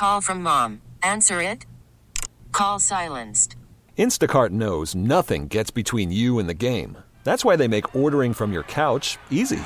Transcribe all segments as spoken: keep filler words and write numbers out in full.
Call from mom. Answer it. Call silenced. Instacart knows nothing gets between you and the game. That's why they make ordering from your couch easy.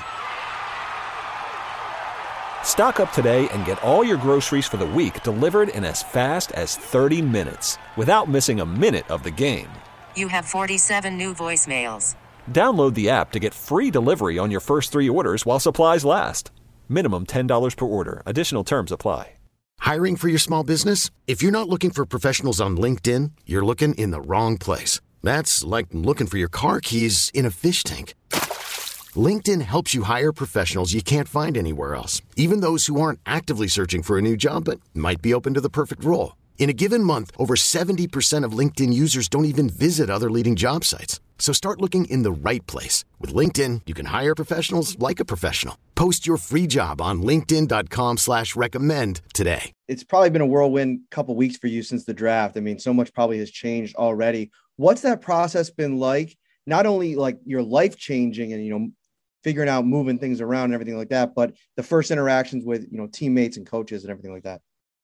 Stock up today and get all your groceries for the week delivered in as fast as thirty minutes without missing a minute of the game. You have forty-seven new voicemails. Download the app to get free delivery on your first three orders while supplies last. Minimum ten dollars per order. Additional terms apply. Hiring for your small business? If you're not looking for professionals on LinkedIn, you're looking in the wrong place. That's like looking for your car keys in a fish tank. LinkedIn helps you hire professionals you can't find anywhere else, even those who aren't actively searching for a new job but might be open to the perfect role. In a given month, over seventy percent of LinkedIn users don't even visit other leading job sites. So start looking in the right place. With LinkedIn, you can hire professionals like a professional. Post your free job on linkedin.com slash recommend today. It's probably been a whirlwind couple weeks for you since the draft. I mean, so much probably has changed already. What's that process been like? Not only like your life changing and, you know, figuring out moving things around and everything like that, but the first interactions with, you know, teammates and coaches and everything like that.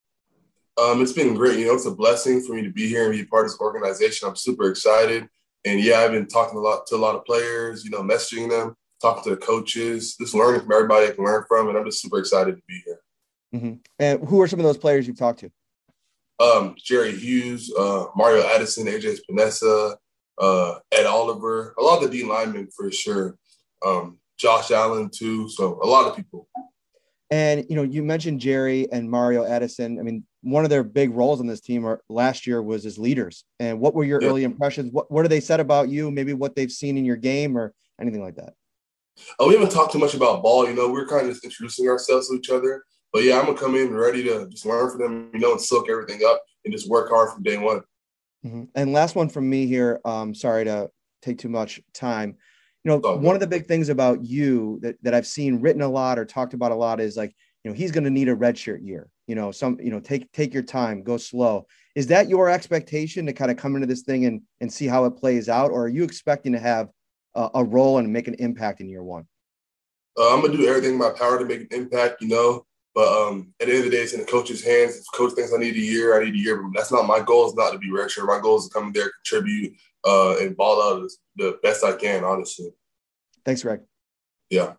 Um, it's been great. You know, it's a blessing for me to be here and be part of this organization. I'm super excited. And, yeah, I've been talking a lot to a lot of players, you know, messaging them, talking to the coaches, just learning from everybody I can learn from. And I'm just super excited to be here. Mm-hmm. And who are some of those players you've talked to? Um, Jerry Hughes, uh, Mario Addison, A J Spinessa, uh, Ed Oliver, a lot of the D linemen for sure. Um, Josh Allen, too. So a lot of people. And, you know, you mentioned Jerry and Mario Addison. I mean, one of their big roles on this team are, last year was as leaders. And what were your yeah. early impressions? What what have they said about you? Maybe what they've seen in your game or anything like that? Oh, we haven't talked too much about ball. You know, we're kind of just introducing ourselves to each other. But, yeah, I'm going to come in ready to just learn from them, you know, and soak everything up and just work hard from day one. Mm-hmm. And last one from me here. Um, sorry to take too much time. You know, oh, one of the big things about you that, that I've seen written a lot or talked about a lot is like, you know, he's going to need a redshirt year, you know, some, you know, take, take your time, go slow. Is that your expectation to kind of come into this thing and, and see how it plays out? Or are you expecting to have a, a role and make an impact in year one? Uh, I'm going to do everything in my power to make an impact, you know, but um, at the end of the day, it's in the coach's hands. If the coach thinks I need a year, I need a year. But that's not my goal. Is not to be redshirt. My goal is to come in there, contribute, uh, and ball out the best I can, honestly. Thanks, Greg. Yeah.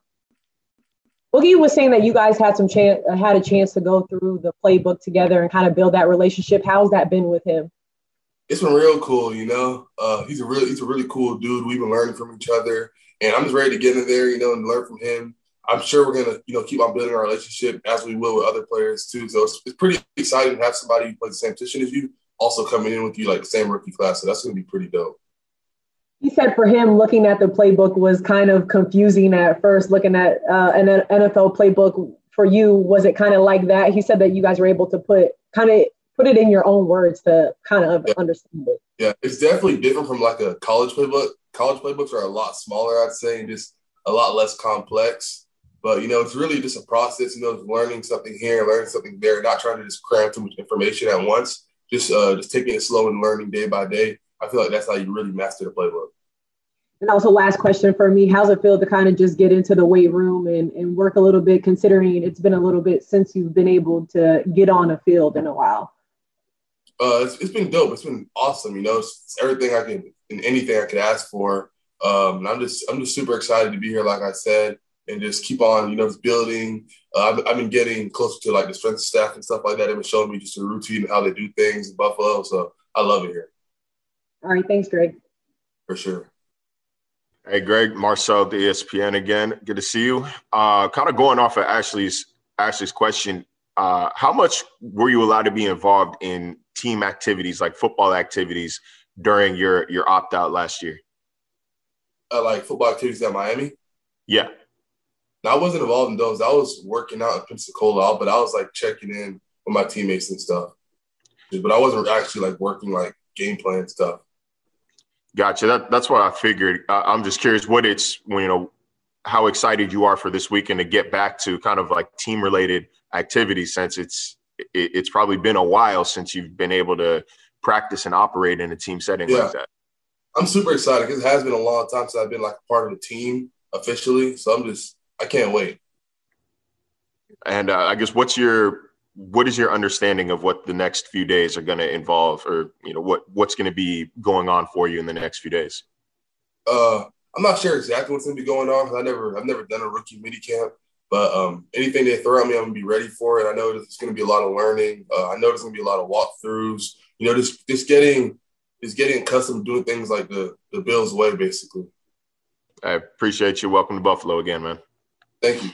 Boogie was saying that you guys had some chance, had a chance to go through the playbook together and kind of build that relationship. How's that been with him? It's been real cool, you know. Uh, he's a really, he's a really cool dude. We've been learning from each other, and I'm just ready to get in there, you know, and learn from him. I'm sure we're gonna, you know, keep on building our relationship as we will with other players too. So it's, it's pretty exciting to have somebody who plays the same position as you also coming in with you like the same rookie class. So that's gonna be pretty dope. He said for him, looking at the playbook was kind of confusing at first, looking at uh, an N F L playbook. For you, was it kind of like that? He said that you guys were able to put kind of put it in your own words to kind of yeah. understand it. Yeah, it's definitely different from like a college playbook. College playbooks are a lot smaller, I'd say, and just a lot less complex. But, you know, it's really just a process, you know, learning something here, learning something there, not trying to just cram too much information at once, just uh, just taking it slow and learning day by day. I feel like that's how you really master the playbook. And also last question for me, how's it feel to kind of just get into the weight room and, and work a little bit, considering it's been a little bit since you've been able to get on a field in a while? Uh, it's, it's been dope. It's been awesome. You know, it's, it's everything I can, and anything I could ask for. Um, and I'm just, I'm just super excited to be here, like I said, and just keep on, you know, just building. Uh, I've, I've been getting closer to like the strength staff and stuff like that. They've been showing me just the routine and how they do things in Buffalo. So I love it here. All right. Thanks, Greg. For sure. Hey, Greg, Marcel, the E S P N again. Good to see you. Uh, kind of going off of Ashley's Ashley's question, uh, how much were you allowed to be involved in team activities, like football activities, during your your opt-out last year? Uh, like football activities at Miami? Yeah. No, I wasn't involved in those. I was working out in Pensacola, but I was like checking in with my teammates and stuff. But I wasn't actually like working like game plan stuff. Gotcha. That, that's what I figured. Uh, I'm just curious what it's, you know, how excited you are for this weekend to get back to kind of like team related activities, since it's it, it's probably been a while since you've been able to practice and operate in a team setting yeah. like that. I'm super excited because it has been a long time since I've been like a part of a team officially. So I'm just, I can't wait. And uh, I guess what's your what is your understanding of what the next few days are going to involve, or, you know, what, what's going to be going on for you in the next few days? Uh, I'm not sure exactly what's going to be going on, because I never, I've never done a rookie mini camp. But um, anything they throw at me, I'm going to be ready for it. I know there's going to be a lot of learning. Uh, I know there's going to be a lot of walkthroughs. You know, just just getting just getting accustomed to doing things like the, the Bills way, basically. I appreciate you. Welcome to Buffalo again, man. Thank you.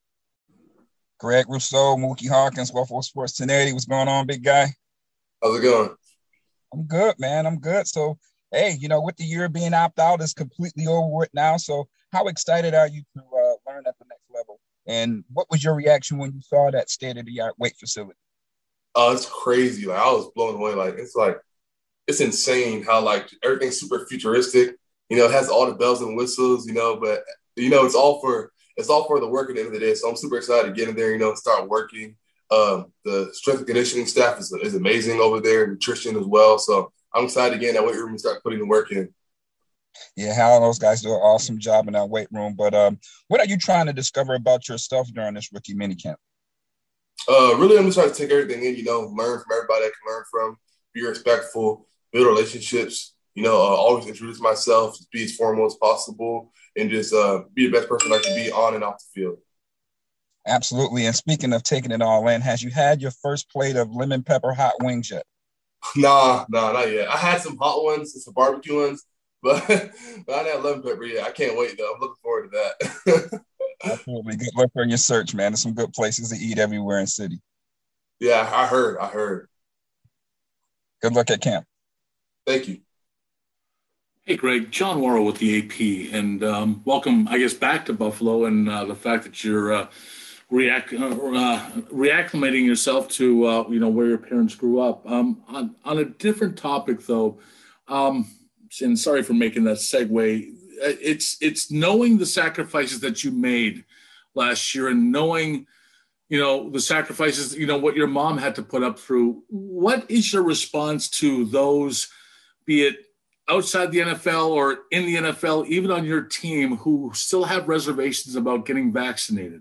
Greg Rousseau, Mookie Hawkins, Buffalo Sports ten eighty. What's going on, big guy? How's it going? I'm good, man. I'm good. So, hey, you know, with the year being opt-out, is completely over with now. So how excited are you to uh, learn at the next level? And what was your reaction when you saw that state-of-the-art weight facility? Oh, it's crazy. Like, I was blown away. Like, it's like, it's insane how, like, everything's super futuristic. You know, it has all the bells and whistles, you know, but, you know, it's all for it's all for the work at the end of the day. So I'm super excited to get in there, you know, and start working. Um, the strength and conditioning staff is, is amazing over there, nutrition as well. So I'm excited to get in that weight room and start putting the work in. Yeah, Hal and those guys do an awesome job in that weight room. But um, what are you trying to discover about yourself during this rookie minicamp? Uh, really, I'm just trying to take everything in, you know, learn from everybody I can learn from, be respectful, build relationships, you know, uh, always introduce myself, be as formal as possible, and just uh, be the best person I can be on and off the field. Absolutely. And speaking of taking it all in, has you had your first plate of lemon pepper hot wings yet? Nah, nah, not yet. I had some hot ones and some barbecue ones, but, but I didn't have lemon pepper yet. I can't wait, though. I'm looking forward to that. Absolutely. Good luck on your search, man. There's some good places to eat everywhere in the city. Yeah, I heard. I heard. Good luck at camp. Thank you. Hey, Greg. John Worrell with the A P, and um, welcome, I guess, back to Buffalo, and uh, the fact that you're uh, react, uh, uh, reacclimating yourself to, uh, you know, where your parents grew up. Um, on, on a different topic, though, um, and sorry for making that segue, it's it's knowing the sacrifices that you made last year and knowing, you know, the sacrifices, you know, what your mom had to put up through. What is your response to those, be it outside the N F L or in the N F L, even on your team, who still have reservations about getting vaccinated?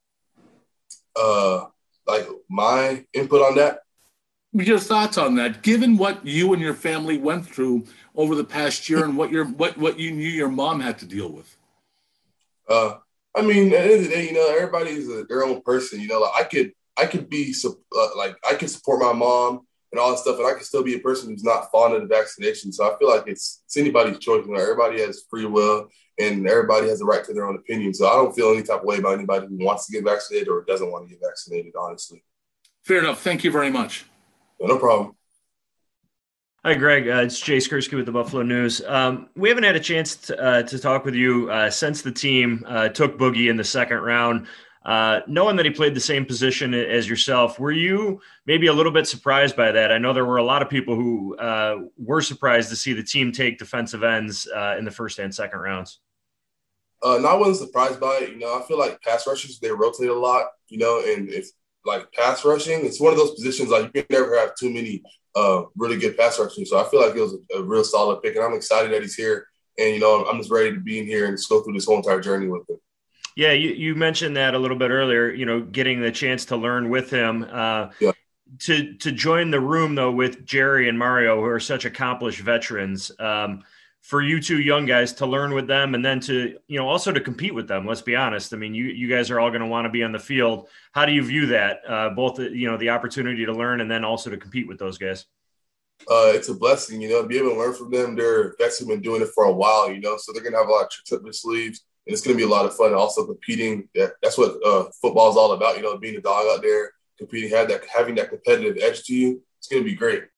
Uh, like my input on that? Your thoughts on that, given what you and your family went through over the past year and what your what what you knew your mom had to deal with. Uh, I mean, at the end of the day, you know, everybody's a, their own person. You know, like I could I could be uh, like I can support my mom and all that stuff, and I can still be a person who's not fond of the vaccination. So I feel like it's it's anybody's choice. You know, everybody has free will, and everybody has the right to their own opinion. So I don't feel any type of way about anybody who wants to get vaccinated or doesn't want to get vaccinated. Honestly. Fair enough. Thank you very much. No problem. Hi, Greg. Uh, it's Jay Skursky with the Buffalo News. Um, we haven't had a chance to, uh, to talk with you uh, since the team uh, took Boogie in the second round. Uh, knowing that he played the same position as yourself, were you maybe a little bit surprised by that? I know there were a lot of people who uh, were surprised to see the team take defensive ends uh, in the first and second rounds. Uh, no, I wasn't surprised by it. You know, I feel like pass rushers, they rotate a lot, you know, and if like pass rushing, it's one of those positions like you can never have too many uh, really good pass rushers. So I feel like it was a, a real solid pick, and I'm excited that he's here. And, you know, I'm, I'm just ready to be in here and just go through this whole entire journey with him. Yeah, you, you mentioned that a little bit earlier, you know, getting the chance to learn with him. Uh, yeah. To to join the room, though, with Jerry and Mario, who are such accomplished veterans, um, for you two young guys to learn with them and then to, you know, also to compete with them. Let's be honest. I mean, you, you guys are all going to want to be on the field. How do you view that? Uh, both, you know, the opportunity to learn and then also to compete with those guys. Uh, it's a blessing, you know, to be able to learn from them. They're vets who've been doing it for a while, you know, so they're going to have a lot of tricks up their sleeves, and it's going to be a lot of fun. And also competing. That, that's what uh, football is all about, you know, being a dog out there, competing, have that, having that competitive edge to you. It's going to be great.